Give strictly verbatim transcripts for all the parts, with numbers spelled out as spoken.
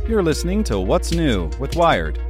You're listening to What's New with Wired.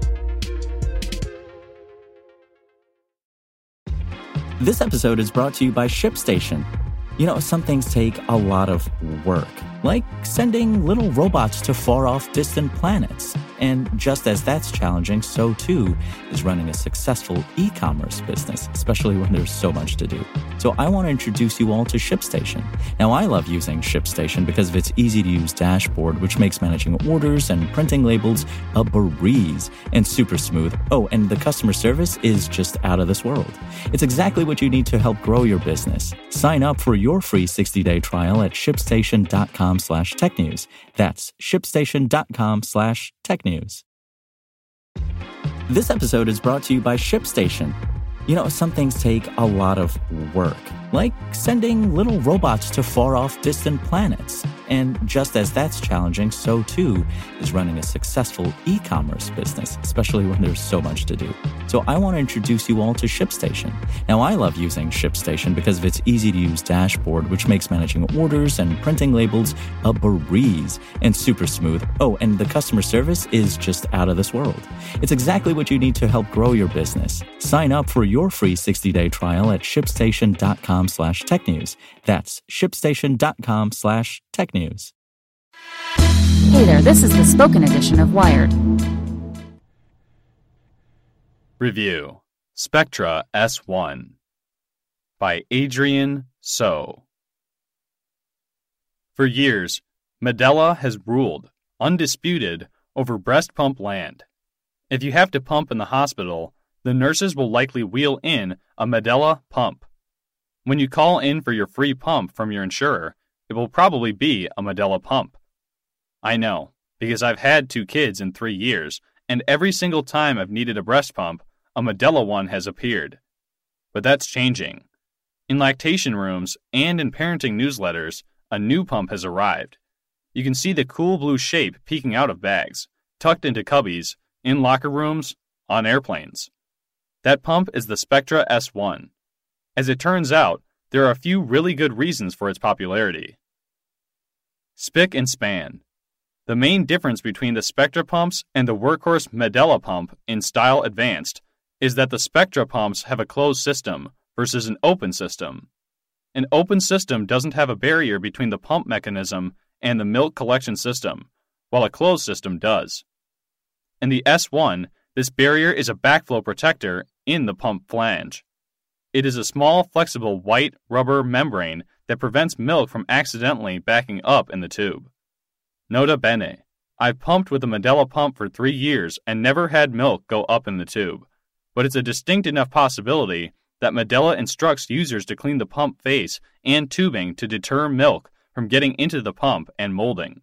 This episode is brought to you by ShipStation. You know, some things take a lot of work, like sending little robots to far-off distant planets. And just as that's challenging, so too is running a successful e-commerce business, especially when there's so much to do. So I want to introduce you all to ShipStation. Now, I love using ShipStation because of its easy-to-use dashboard, which makes managing orders and printing labels a breeze and super smooth. Oh, and the customer service is just out of this world. It's exactly what you need to help grow your business. Sign up for your free sixty-day trial at shipstation.com slash technews. That's shipstation.com slash technews. This episode is brought to you by ShipStation. You know, some things take a lot of work, like sending little robots to far-off distant planets. And just as that's challenging, so too is running a successful e-commerce business, especially when there's so much to do. So I want to introduce you all to ShipStation. Now, I love using ShipStation because of its easy-to-use dashboard, which makes managing orders and printing labels a breeze and super smooth. Oh, and the customer service is just out of this world. It's exactly what you need to help grow your business. Sign up for your free sixty-day trial at shipstation.com slash technews. That's shipstation.com slash technews. Hey there, this is the spoken edition of Wired. Review: Spectra S one by Adrian So. For years, Medela has ruled, undisputed, over breast pump land. If you have to pump in the hospital, the nurses will likely wheel in a Medela pump. When you call in for your free pump from your insurer, it will probably be a Medela pump. I know, because I've had two kids in three years, and every single time I've needed a breast pump, a Medela one has appeared. But that's changing. In lactation rooms and in parenting newsletters, a new pump has arrived. You can see the cool blue shape peeking out of bags, tucked into cubbies, in locker rooms, on airplanes. That pump is the Spectra S one. As it turns out, there are a few really good reasons for its popularity. Spick and span. The main difference between the Spectra pumps and the workhorse Medela pump in style advanced is that the Spectra pumps have a closed system versus an open system. An open system doesn't have a barrier between the pump mechanism and the milk collection system, while a closed system does. In the S one, this barrier is a backflow protector in the pump flange. It is a small, flexible white rubber membrane that prevents milk from accidentally backing up in the tube. Nota bene, I've pumped with a Medela pump for three years and never had milk go up in the tube, but it's a distinct enough possibility that Medela instructs users to clean the pump face and tubing to deter milk from getting into the pump and molding.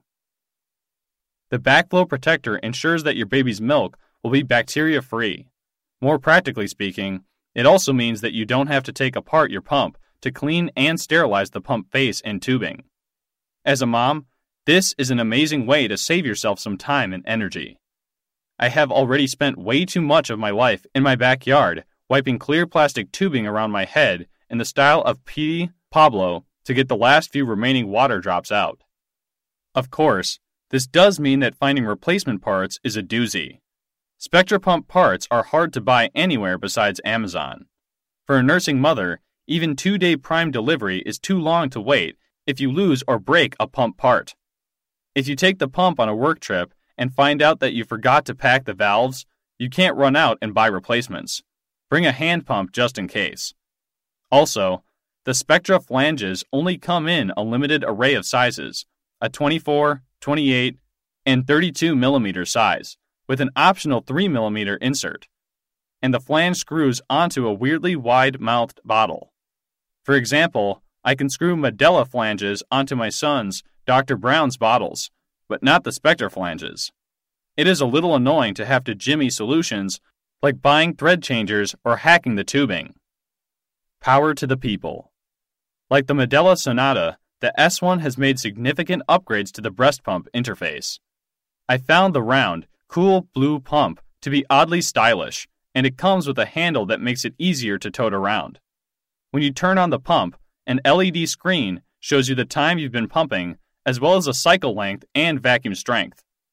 The backflow protector ensures that your baby's milk will be bacteria-free. More practically speaking, it also means that you don't have to take apart your pump to clean and sterilize the pump face and tubing. As a mom, this is an amazing way to save yourself some time and energy. I have already spent way too much of my life in my backyard wiping clear plastic tubing around my head in the style of P. Pablo to get the last few remaining water drops out. Of course, this does mean that finding replacement parts is a doozy. Spectra pump parts are hard to buy anywhere besides Amazon. For a nursing mother, even two-day prime delivery is too long to wait if you lose or break a pump part. If you take the pump on a work trip and find out that you forgot to pack the valves, you can't run out and buy replacements. Bring a hand pump just in case. Also, the Spectra flanges only come in a limited array of sizes, a twenty-four, twenty-eight, and thirty-two millimeter size, with an optional three millimeter insert, and the flange screws onto a weirdly wide-mouthed bottle. For example, I can screw Medela flanges onto my son's Doctor Brown's bottles, but not the Spectra flanges. It is a little annoying to have to jimmy solutions like buying thread changers or hacking the tubing. Power to the people. Like the Medela Sonata, the S one has made significant upgrades to the breast pump interface. I found the round, cool blue pump to be oddly stylish, and it comes with a handle that makes it easier to tote around. When you turn on the pump, an L E D screen shows you the time you've been pumping, as well as a cycle length and vacuum strength.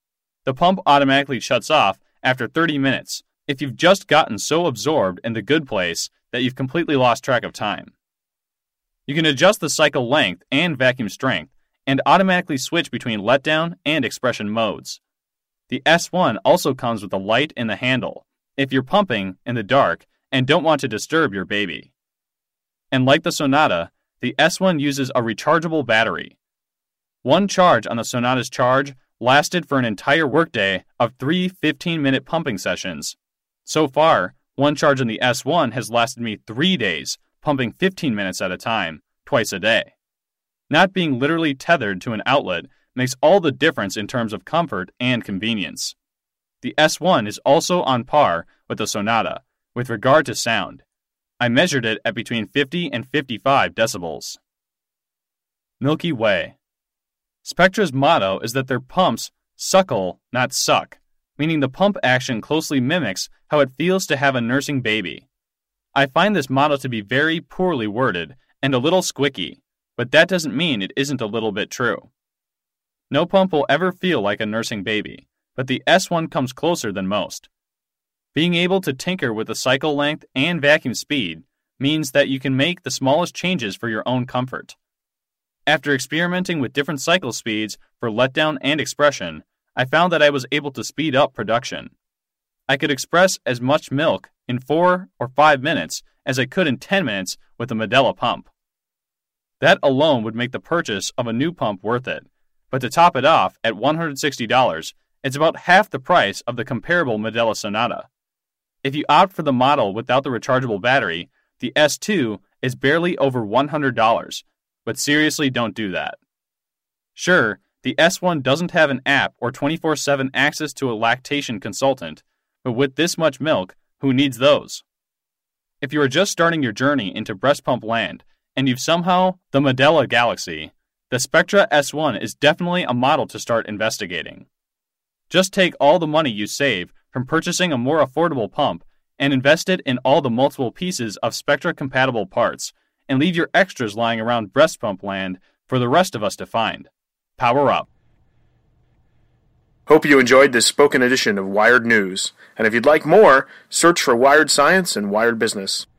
The pump automatically shuts off after thirty minutes if you've just gotten so absorbed in the good place that you've completely lost track of time. You can adjust the cycle length and vacuum strength and automatically switch between letdown and expression modes. The S one also comes with a light in the handle if you're pumping in the dark and don't want to disturb your baby. And like the Sonata, the S one uses a rechargeable battery. One charge on the Sonata's charge lasted for an entire workday of three fifteen-minute pumping sessions. So far, one charge on the S one has lasted me three days, pumping fifteen minutes at a time, twice a day. Not being literally tethered to an outlet makes all the difference in terms of comfort and convenience. The S one is also on par with the Sonata with regard to sound. I measured it at between fifty and fifty-five decibels. Milky Way. Spectra's motto is that their pumps suckle, not suck, meaning the pump action closely mimics how it feels to have a nursing baby. I find this motto to be very poorly worded and a little squicky, but that doesn't mean it isn't a little bit true. No pump will ever feel like a nursing baby, but the S one comes closer than most. Being able to tinker with the cycle length and vacuum speed means that you can make the smallest changes for your own comfort. After experimenting with different cycle speeds for letdown and expression, I found that I was able to speed up production. I could express as much milk in four or five minutes as I could in ten minutes with a Medela pump. That alone would make the purchase of a new pump worth it, but to top it off at one hundred sixty dollars, it's about half the price of the comparable Medela Sonata. If you opt for the model without the rechargeable battery, the S two is barely over one hundred dollars, but seriously don't do that. Sure, the S one doesn't have an app or twenty-four seven access to a lactation consultant, but with this much milk, who needs those? If you are just starting your journey into breast pump land and you've somehow the Medela galaxy, the Spectra S one is definitely a model to start investigating. Just take all the money you save from purchasing a more affordable pump and invest it in all the multiple pieces of Spectra-compatible parts, and leave your extras lying around breast pump land for the rest of us to find. Power up. Hope you enjoyed this spoken edition of Wired News, and if you'd like more, search for Wired Science and Wired Business.